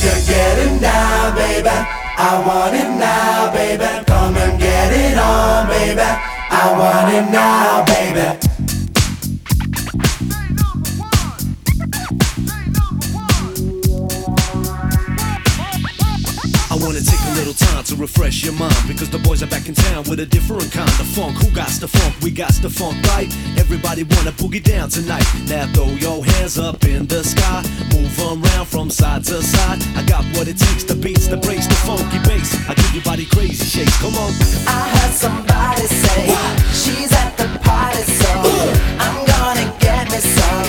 you're getting down, baby, I want it now, baby. Come and get it on, baby, I want it now, baby. I wanna take a little time to refresh your mind, because the boys are back in town with a different kind of funk. Who got the funk? We got the funk, right? Everybody wanna boogie down tonight. Now throw your hands up in the sky, move around from side to side. I got what it takes, the beats, the breaks, the funky bass. I give your body crazy shakes, come on. I heard somebody say, what? She's at the party, so I'm gonna get me some.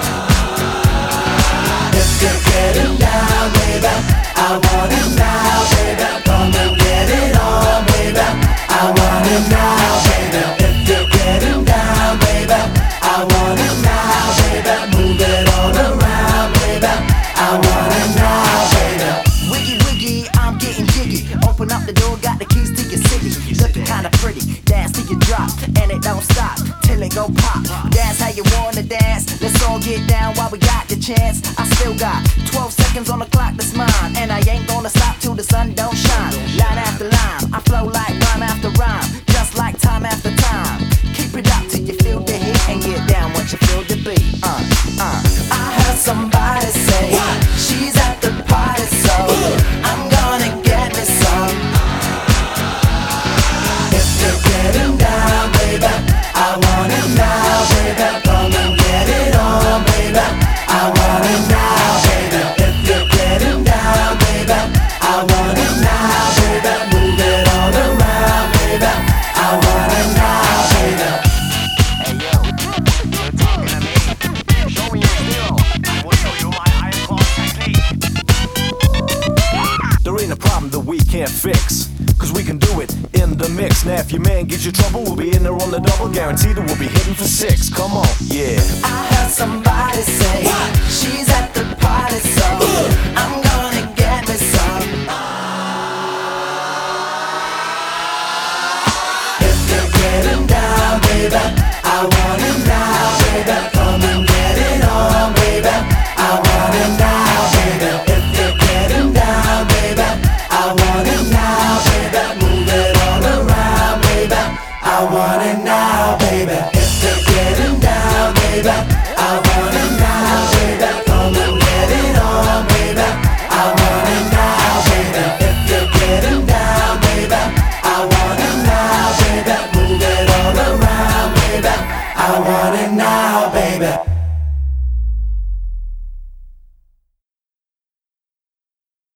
If you're getting down, baby, I want it now, baby. Come and get it on, baby, I want it now, baby. If you're getting down, baby, I want it now, baby. Move it all around, baby, I want it now, baby. Wiggy, wiggy, I'm getting jiggy. Open up the door, got the keys to your city. Looking kinda pretty, dance till you drop, and it don't stop till it go pop. Dance how you wanna dance, let's all get down while we got the chance. I still got 12 seconds on the clock that's mine, and I ain't gonna stop till the sun don't shine. Line after line, I flow like rhyme after rhyme, just like time after time. Keep it up till you feel the heat, and get down once you feel the beat. I heard somebody say, what? She's at the party, so I'm gonna get me some. If you're getting down, baby, I want it now, baby. Come and get it on, baby, I want it now, baby. If you're getting down, baby, I want it now, baby. Move it all around, baby, I want it now, baby. Hey yo, you're talking to me. Show me your skill. I will show you my iron claw technique. There ain't a problem that we can't fix, cause we can do it in the mix. Now if your man gives you trouble, we'll be in there on the double. Guaranteed that we'll be hitting for 6. Come on, yeah. I heard somebody say, what? She's at the party, so